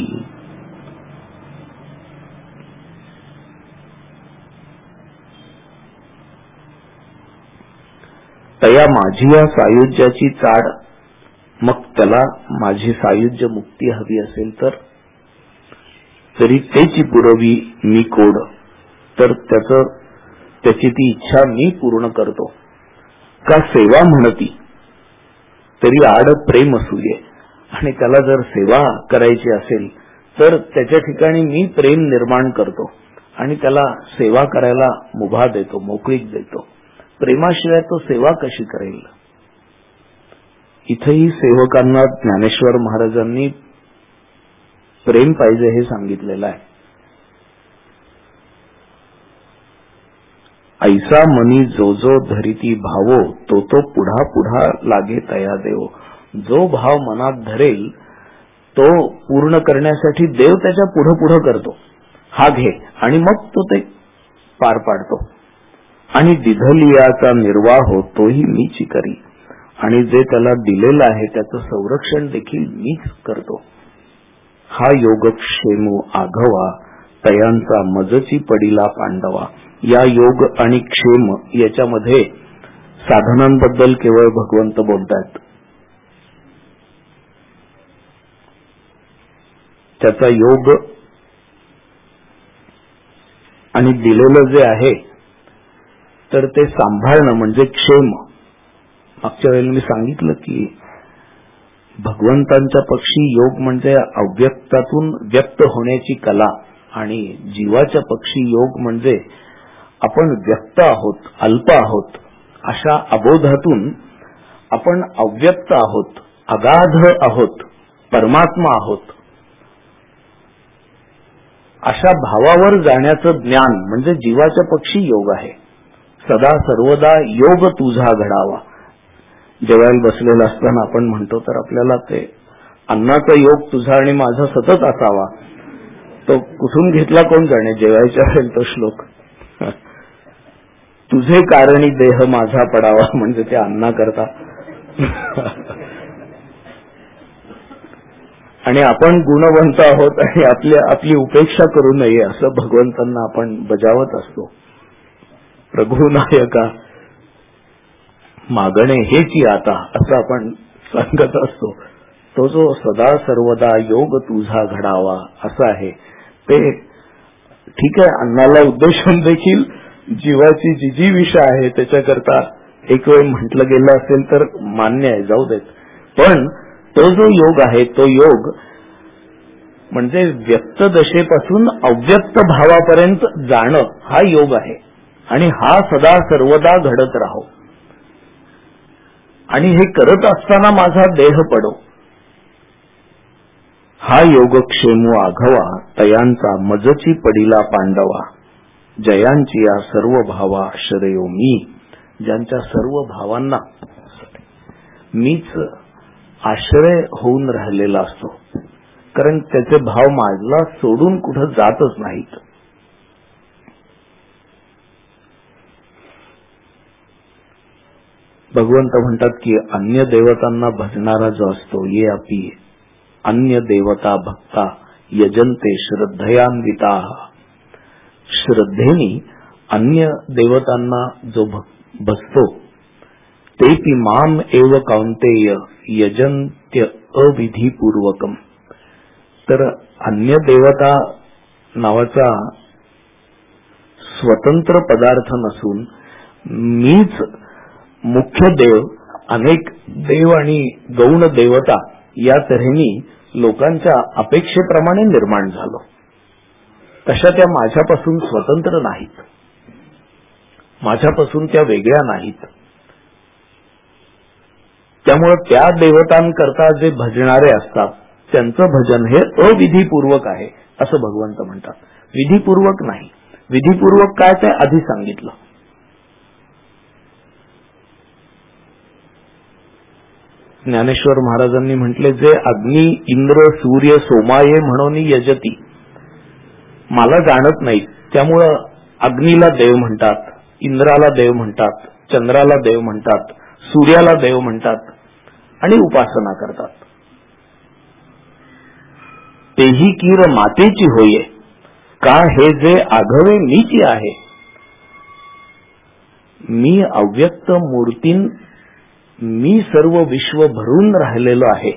तया माझी या सायुज्याची चाड. मग त्याला माझी सायुज्य मुक्ती हवी असेल तर तरी त्याची पुरवी मी कोड. तर त्याची ती इच्छा मी पूर्ण करतो. का सेवा म्हणती तरी आड प्रेम असूये. आणि त्याला जर सेवा करायची असेल तर त्याच्या ठिकाणी मी प्रेम निर्माण करतो आणि त्याला सेवा करायला मुभा देतो, मोकळीक देतो. प्रेमाशिवाय तो सेवा कशी करेल? इथेही सेवकांना ज्ञानेश्वर महाराजांनी प्रेम पाहिजे हे सांगितलेलं आहे. ऐसा मनी जो जो धरिती भावो तो तो पुढा पुढा लागे तया देव. जो भाव मनात धरेल तो पूर्ण करण्यासाठी देव त्याच्या पुढं पुढं करतो. हा घे, आणि मग तो ते पार पाडतो. आणि दिधलियाचा निर्वाह तोही मीच करी. आणि जे त्याला दिलेलं आहे त्याचं संरक्षण देखील मीच करतो. हा योगक्षेमो आघवा तयांचा मजची पडिला पांडवा. या योग आणि क्षेम याच्यामध्ये साधनांबद्दल केवळ भगवंत बोलतात. त्याचा योग आणि दिलेलं जे आहे तर ते सांभाळणं म्हणजे क्षेम. मागच्या वेळेला मी सांगितलं की भगवंतांच्या पक्षी योग म्हणजे अव्यक्तातून व्यक्त होण्याची कला, आणि जीवाच्या पक्षी योग म्हणजे आपण व्यक्त आहोत, अल्प आहोत, अशा अबोधातून आपण अव्यक्त आहोत, अगाध आहोत, परमात्मा आहोत, अशा भावावर जाण्याचं ज्ञान म्हणजे जीवाच्या पक्षी योग आहे. सदा सर्वदा योग तुझा घडावा. जेवायला बसलेला असताना आपण म्हणतो तर आपल्याला ते अन्नाचा योग तुझा आणि माझा सतत असावा. तो कुठून घेतला कोण जाणे, जेवायच्या वेळेला तो श्लोक. तुझे कारणी देह माझा पडावा, म्हणजे ते अन्ना करता. आणि आपण गुणवंत आहोत आणि आपली उपेक्षा करू नये असं भगवंतांना आपण बजावत असतो. रघुनायका मागणे हेची आता असं आपण सांगत असतो. तो जो सदा सर्वदा योग तुझा घडावा असं आहे ते ठीक आहे. अन्नाला उद्देशून देखील जीवाची जी विषय आहे त्याच्याकरता एक वेळ म्हटलं गेलं असेल तर मान्य आहे, जाऊ देत. पण तो जो योग आहे तो योग म्हणजे व्यक्त दशेपासून अव्यक्त भावापर्यंत जाणं हा योग आहे. आणि हा सदा सर्वदा घडत राहो. आणि हे करत असताना माझा देह पडो. हा योगक्षेमू आघवा तयांचा मजची पडिला पांडवा. जयांची या सर्व भावा आश्रयो मी. ज्यांच्या सर्व भावांना मीच आश्रय होऊन राहिलेला असतो. कारण त्याचे भाव माझला सोडून कुठं जातच नाहीत. भगवंत म्हणतात की अन्य देवतांना भजणारा जो असतो ये अपि अन्य देवता भक्ता यजंते श्रद्धयान्विता. श्रद्धेनी अन्य देवतांना जो भजतो ते पी माम एव कौंतेय यजंत्य अविधीपूर्वकम. तर अन्य देवता नावाचा स्वतंत्र पदार्थ नसून मीच मुख्य देव, अनेक देव आणि गौण देवता या तऱ्हेने लोकांच्या अपेक्षेप्रमाणे निर्माण झालो. तशा त्या माझ्यापासून स्वतंत्र नाहीत, माझ्यापासून त्या वेगळ्या नाहीत. त्यामुळे त्या देवतांकरता जे भजणारे असतात त्यांचं भजन हे अविधीपूर्वक आहे असं भगवंत म्हणतात. विधीपूर्वक नाही. विधीपूर्वक काय ते आधी सांगितलं. ज्ञानेश्वर महाराजांनी म्हटले जे अग्नी इंद्र सूर्य सोमाये म्हणून यजती. मला जाणत नाही त्यामुळं अग्नीला देव म्हणतात, इंद्राला देव म्हणतात, चंद्राला देव म्हणतात, सूर्याला देव म्हणतात आणि उपासना करतात. तेही कीर मातेची होये का हे जे आघवे मीची आहे. मी अव्यक्त मूर्तीन मी सर्व विश्व भरून राहिलेलो आहे.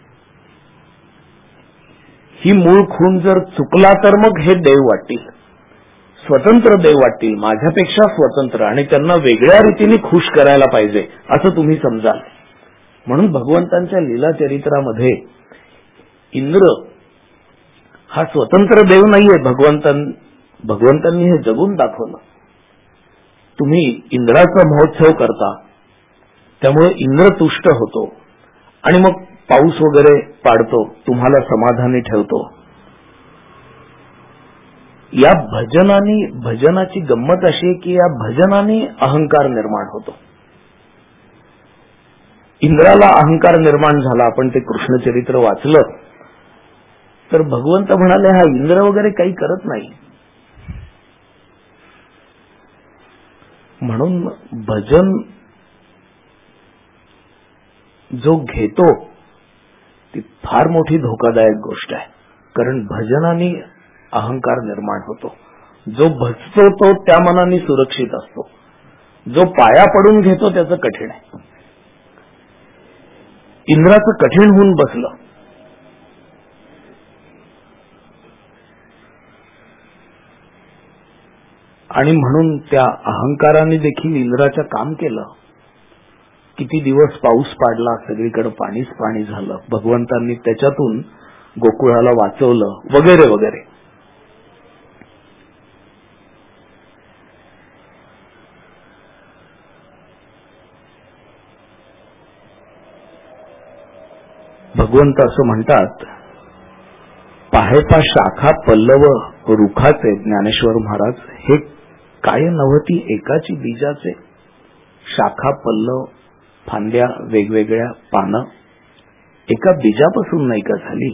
ही मूळ खून जर चुकला तर मग हे देव वाटतील, स्वतंत्र देव वाटतील, माझ्यापेक्षा स्वतंत्र, आणि त्यांना वेगळ्या रीतीने खुश करायला पाहिजे असं तुम्ही समजाल. म्हणून भगवंतांच्या लीला चरित्रामध्ये इंद्र हा स्वतंत्र देव नाहीये. भगवंतांनी हे जगून दाखवलं. तुम्ही इंद्राचा महोत्सव करता त्यामुळे इंद्र तुष्ट होतो आणि मग पाऊस वगैरे पाडतो, तुम्हाला समाधानी ठेवतो. या भजनाची गंमत अशी आहे की या भजनाने अहंकार निर्माण होतो. इंद्राला अहंकार निर्माण झाला. आपण ते कृष्णचरित्र वाचलं तर भगवंत म्हणाले हा इंद्र वगैरे काही करत नाही. म्हणून भजन जो घेतो ती फार मोठी धोकादायक गोष्ट आहे. कारण भजनाने अहंकार निर्माण होतो. जो भजतो तो त्या मनाने सुरक्षित असतो. जो पाया पडून घेतो त्याचं कठीण आहे. इंद्राचं कठीण होऊन बसलं. आणि म्हणून त्या अहंकाराने देखील इंद्राचं काम केलं. किती दिवस पाऊस पाडला, सगळीकडे पाणीच पाणी झालं. भगवंतांनी त्याच्यातून गोकुळाला वाचवलं वगैरे वगैरे. भगवंत असं म्हणतात पाहेता शाखा पल्लव रुखाचे. ज्ञानेश्वर महाराज हे काय नव्हती एकाची बीजाचे. शाखा पल्लव फांद्या वेगवेगळ्या पानं एका बीजापासून नाही का झाली.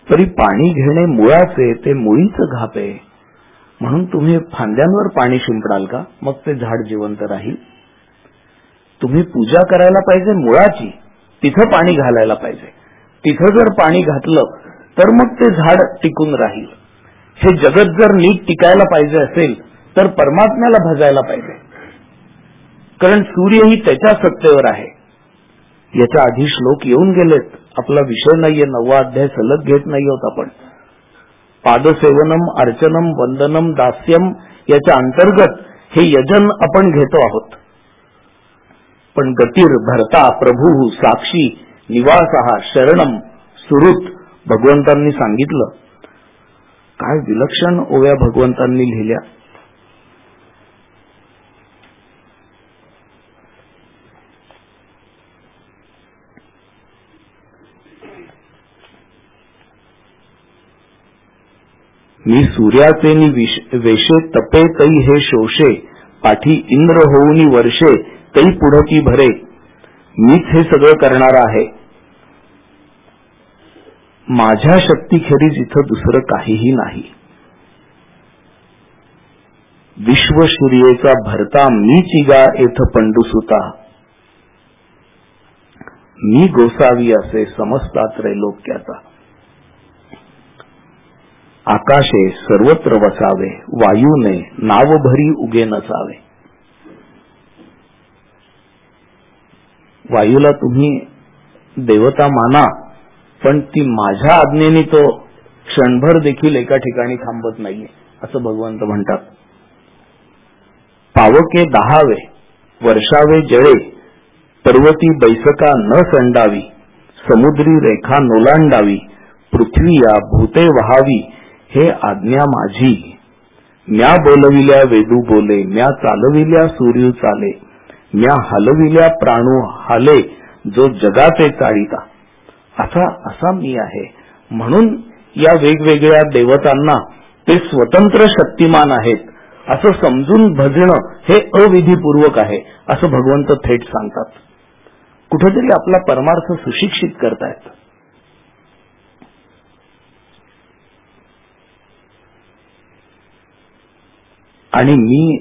तरी पाणी घेणे मुळाचे ते मुळीच घापे. म्हणून तुम्ही फांद्यांवर पाणी शिंपडाल का? मग ते झाड जिवंत राहील. तुम्ही पूजा करायला पाहिजे मुळाची, तिथं पाणी घालायला पाहिजे. तिथं जर पाणी घातलं तर मग ते झाड टिकून राहील. हे जगत जर नीट टिकायला पाहिजे असेल तर परमात्म्याला भजायला पाहिजे, कारण सूर्यही त्याच्या सत्तेवर आहे. याच्या आधी श्लोक येऊन गेलेत, आपला विषय नाहीये. 9वा अध्याय सलग घेत नाही होत आपण. पादसेवनम, अर्चनम, वंदनम, दास्यम याच्या अंतर्गत हे यजन आपण घेतो आहोत. पण गतीर भरता प्रभू साक्षी निवासहा शरणम सुहृत भगवंतांनी सांगितलं. काय विलक्षण ओव्या भगवंतांनी लिहिल्या. मी सूर्याचे वेशे तपे तई हे शोषे, पाठी इंद्र होऊनी वर्षे तई पुढती भरे. मीच हे सगळं करणार आहे. माझ्या शक्तीखेरीज इथं दुसरं काहीही नाही. विश्वसूर्येचा भरता मी चिगा येथ पंडुसुता. मी गोसावी असे समजता त्रैलोक्याचा. आकाशे सर्वत्र वसावे, वायूने नाव भरी उगे नसावे. वायूला तुम्ही देवता माना, पण ती माझ्या आज्ञेने तो क्षणभर देखील एका ठिकाणी थांबत नाहीये, असं भगवंत म्हणतात. पावके दहावे, वर्षावे जळे, पर्वती बैसका न संडावी. समुद्री रेखा नोलांडावी, पृथ्वी या भूते वहावी. हे आज्ञा माझी. म्या बोलविल्या वेदू बोले, म्या चालविल्या सूर्य चाले. म्या हलविल्या प्राणू हाले, जो जगाचे चाळीता. असा मी आहे. म्हणून या वेगवेगळ्या देवतांना ते स्वतंत्र शक्तिमान आहेत असं समजून भजणं हे अविधीपूर्वक आहे, असं भगवंत थेट सांगतात. कुठेतरी आपला परमार्थ सुशिक्षित करतायत. आणि मी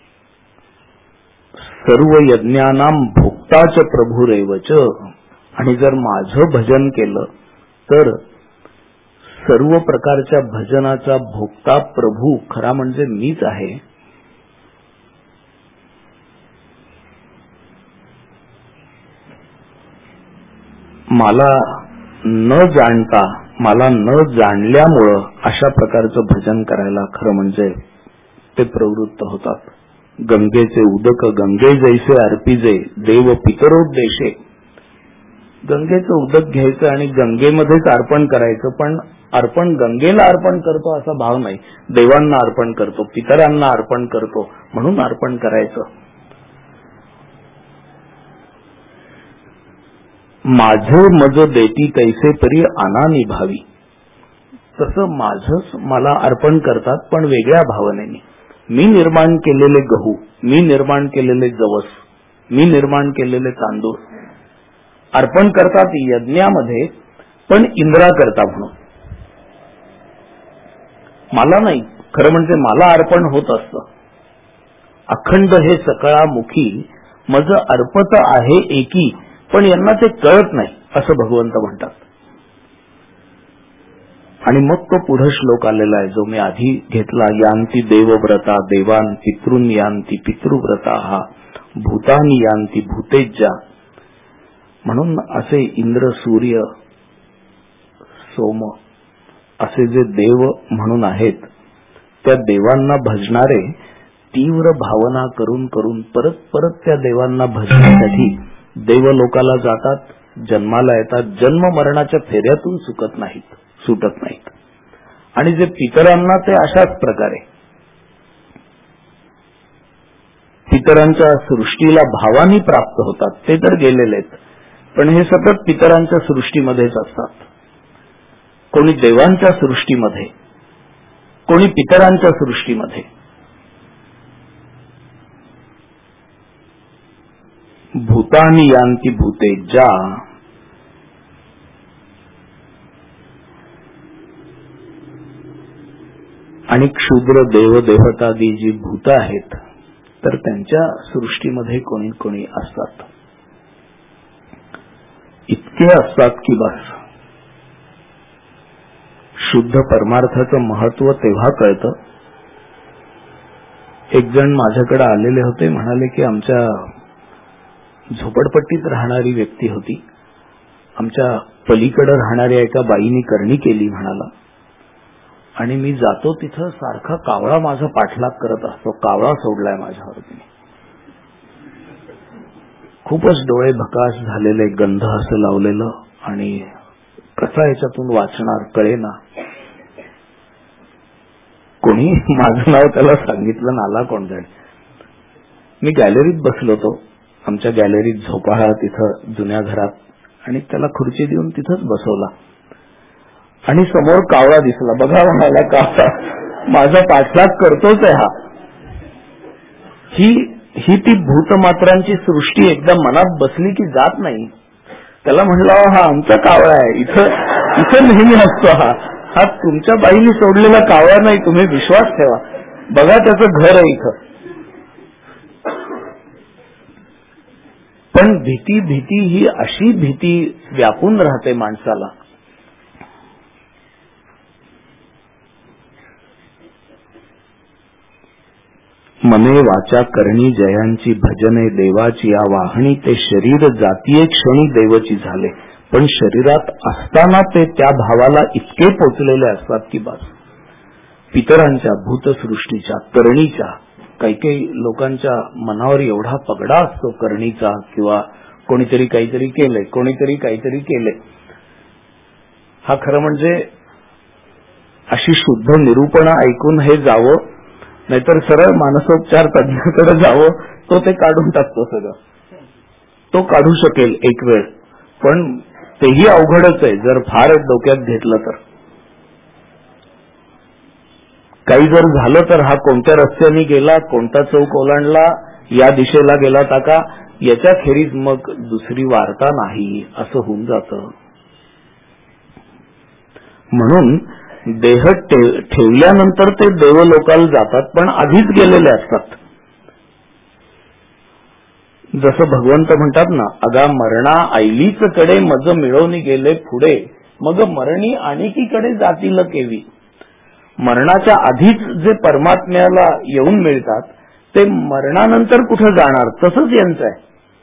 सर्व यज्ञानाम भोक्ताच प्रभुरेवच. आणि जर माझं भजन केलं तर सर्व प्रकारच्या भजनाचा भोक्ता प्रभू खरा म्हणजे मीच आहे. मला न जाणता, मला न जाणल्यामुळं अशा प्रकारचं भजन करायला खरं म्हणजे ते प्रवृत्त होतात. गंगेचे उदक गंगे जैसे अर्पिजे, देव पितरोद्देशे. गंगेचं उदक घ्यायचं आणि गंगेमध्येच अर्पण करायचं, पण अर्पण गंगेला अर्पण करतो असा भाव नाही. देवांना अर्पण करतो, पितरांना अर्पण करतो म्हणून अर्पण करायचं. माझे मज देती कैसे परी आना निभावी. तसं माझंच मला अर्पण करतात, पण वेगळ्या भावनेने. मी निर्माण केलेले गहू, मी निर्माण केलेले जवस, मी निर्माण केलेले तांदूळ अर्पण करतात यज्ञामध्ये, पण इंद्रा करता म्हणून. मला नाही. खरं म्हणजे मला अर्पण होत असतं. अखंड हे सकळामुखी मज अर्पत आहे एकी, पण यांना ते कळत नाही असं भगवंत म्हणतात. आणि मग तो पुढे श्लोक आलेला आहे जो मी आधी घेतला. यांती देवव्रता देवान, पितृन यांती पितृव्रता, हा भूतानी यांती भूतेज्जा. म्हणून असे इंद्र, सूर्य, सोम असे जे देव म्हणून आहेत, त्या देवांना भजणारे तीव्र भावना करून करून परत परत त्या देवांना भजण्यासाठी देवलोकाला जातात, जन्माला येतात. जन्म मरणाच्या फेऱ्यातून सुटत नाहीत. आणि जे पितरांना ते अशाच प्रकारे पितरांच्या सृष्टीला भावानी प्राप्त होतात. ते तर गेलेले आहेत, पण हे सतत पितरांच्या सृष्टीमध्येच असतात. कोणी देवांच्या सृष्टीमध्ये, कोणी पितरांच्या सृष्टीमध्ये. भूतानी यांती भूतेज्जा. आणि क्षुद्र देवदेवतादी जी भूत आहेत तर त्यांच्या सृष्टीमध्ये कोणी कोणी असतात. इतके असतात की बस. शुद्ध परमार्थाचं महत्व तेव्हा कळतं. एक जण माझ्याकडे आलेले होते, म्हणाले की आमच्या झोपडपट्टीत राहणारी व्यक्ती होती, आमच्या पलीकडे राहणाऱ्या एका बाईनी करणी केली म्हणाला, आणि मी जातो तिथं सारखा कावळा माझा पाठलाग करत असतो. कावळा सोडलाय माझ्यावरती. खूपच डोळे भकास झालेले, गंध असं लावलेलं, आणि कसा याच्यातून वाचणार कळेना. कोणी माझं नाव त्याला सांगितलं, नाला कोण जाणे. मी गॅलरीत बसलो होतो, आमच्या गॅलरीत झोपाळा तिथं जुन्या घरात, आणि त्याला खुर्ची देऊन तिथंच बसवला, आणि समोर कावळा दिसला. बघा म्हणाला, कावळा माझा पाठलाग करतोच आहे हा. ही ती भूतमात्रांची सृष्टी एकदा मनात बसली की जात नाही. त्याला म्हणलं, हा आमचा कावळा आहे, इथं नेहमी असतो हा तुमच्या बाईने सोडलेला कावळा नाही, तुम्ही विश्वास ठेवा, बघा त्याचं घर आहे इथं. पण भीती ही अशी भीती व्यापून राहते माणसाला. मने वाचा करणी जयांची भजने देवाची या वाहणी, ते शरीर जातीये क्षणी देवची झाले. पण शरीरात असताना ते त्या भावाला इतके पोचलेले असतात की बस. पितरांच्या, भूतसृष्टीच्या, करणीच्या, काही काही लोकांच्या मनावर एवढा पगडा असतो करणीचा, किंवा कोणीतरी काहीतरी केले, कोणीतरी काहीतरी केले. हा खरं म्हणजे अशी शुद्ध निरूपण ऐकून हे जावं, नाहीतर सरळ मानसोपचार तज्ञाकडे जावं, तो ते काढून टाकतो सगळं. तो काढू शकेल एक वेळ, पण तेही अवघडच आहे जर फार डोक्यात घेतलं तर. काही जर झालं तर हा कोणत्या रस्त्याने गेला, कोणता चौक ओलांडला, या दिशेला गेला टाका, याच्या खेरीज मग दुसरी वार्ता नाही, असं होऊन जातं. म्हणून देह ठेवल्यानंतर ते देवलोकाला जातात, पण आधीच गेलेले असतात. जसं भगवंत म्हणतात ना, अगा मरणा ऐलीच कडे मज मिळवून गेले पुढे, मग मरणी आणिकीकडे जातील केवी. मरणाच्या आधीच जे परमात्म्याला येऊन मिळतात ते मरणानंतर कुठे जाणार, तसंच यांचं आहे.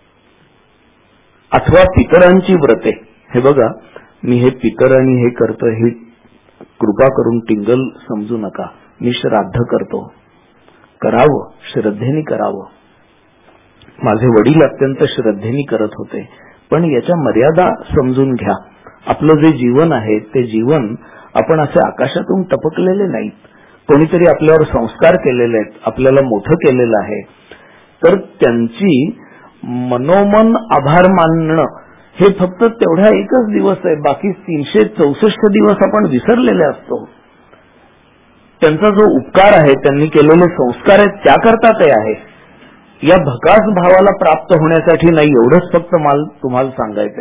अथवा पितरांची व्रते. हे बघा, मी हे पितर आणि हे करतो, हे कृपा करून टिंगल समजू नका. मी श्राद्ध करतो, करावं, श्रद्धेने करावं. माझे वडील अत्यंत श्रद्धेने करत होते, पण याच्या मर्यादा समजून घ्या. आपलं जे जीवन आहे ते जीवन आपण असे आकाशातून टपकलेले नाहीत. कोणीतरी आपल्यावर संस्कार केलेले आहेत, आपल्याला मोठं केलेलं आहे, तर त्यांची मनोमन आभार मानणं हे फक्त तेवढा एकच दिवस आहे. बाकी 364 दिवस आपण विसरलेले असतो. त्यांचा जो उपकार आहे, त्यांनी केलेले संस्कार आहेत, त्याकरता ते आहे. या भकास भावाला प्राप्त होण्यासाठी नाही, एवढंच फक्त मला तुम्हाला सांगायचंय.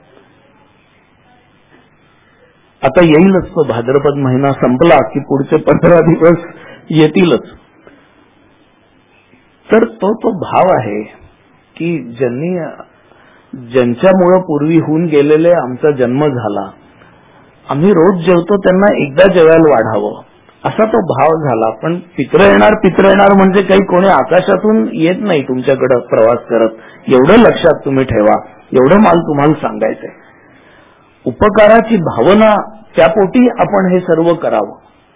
आता येईलच तो भाद्रपद महिना संपला की पुढचे 15 दिवस येतीलच. तर तो भाव आहे की ज्यांच्यामुळे पूर्वी होऊन गेलेले आमचा जन्म झाला, आम्ही रोज जेवतो त्यांना एकदा जेवायला वाढावं, असा तो भाव झाला. पण पित्र येणार म्हणजे काही कोणी आकाशातून येत नाही तुमच्याकडे प्रवास करत. एवढं लक्षात तुम्ही ठेवा, एवढं मला तुम्हाला सांगायचंय. उपकाराची भावना त्यापोटी आपण हे सर्व करावं.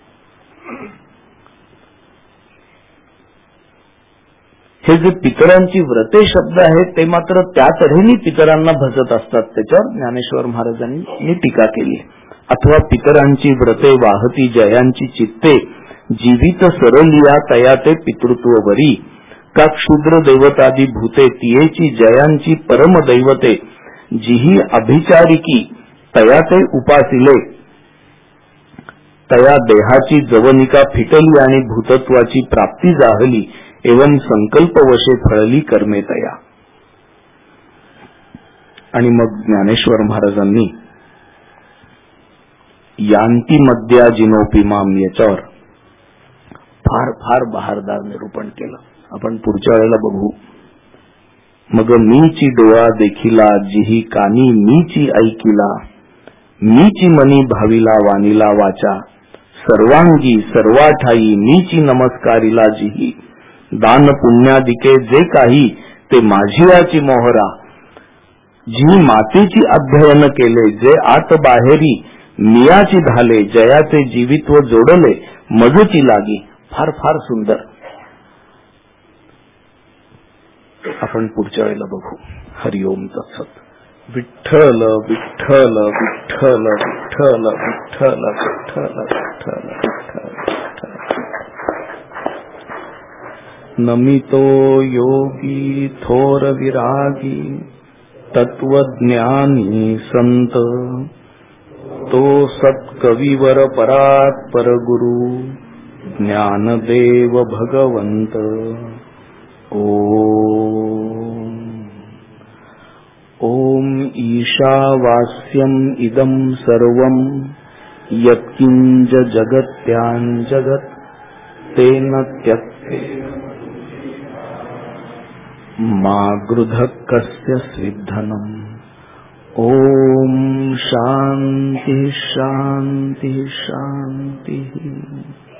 हे जे पितरांची व्रते शब्द आहेत ते मात्र त्या तऱ्हेने पितरांना भजत असतात. त्याच्यावर ज्ञानेश्वर महाराजांनी टीका केली. अथवा पितरांची व्रते वाहती जयांची चित्ते, जीवित सरलिया तया ते पितृत्व बरी. का क्षुद्र देवतादी भूते तियेची जयांची परम दैवते, जिही अभिचारिकी तया ते उपासिले. तया देहाची जवनिका फिटली आणि भूतत्वाची प्राप्ती जाहली, एवं संकल्प वशे फळली कर्मे तया. आणि मग ज्ञानेश्वर महाराजांनी यांती मद्या जिनोपी माम याच्यावर फार फार बहारदार निरूपण केलं. आपण पुढच्या वेळेला बघू. मग मीची डोळा देखिला जिही कानी मीची ऐकिला, मीची मनी भाविला वानिला वाचा, सर्वांगी सर्वाठाई मीची नमस्कारिला जिही, दान पुण्यादिके जे काही ते माझियाची मोहरा, जी मातेची अध्ययन केले जे आत बाहेरी मियाची धाले, जयाचे जीवित्व जोडले मजची लागी. फार फार सुंदर. आपण पुढच्या वेळेला बघू. हरिओम तत्सत. विठ्ठल विठ्ठल विठ्ठल विठ्ठल विठ्ठल विठ्ठल विठ्ठल विठ्ठल. नमितो योगी थोर विरागी, तत्वज्ञानी संत, तो सत्कविवर परात्पर गुरु, ज्ञानदेव भगवंत. ओम ईशावास्यम इदं सर्वं यत्किंच जगत्यां जगत् तेन त्यक्ते मा गृधः कस्य सिद्धनम्. ओम शांति शांति शांति.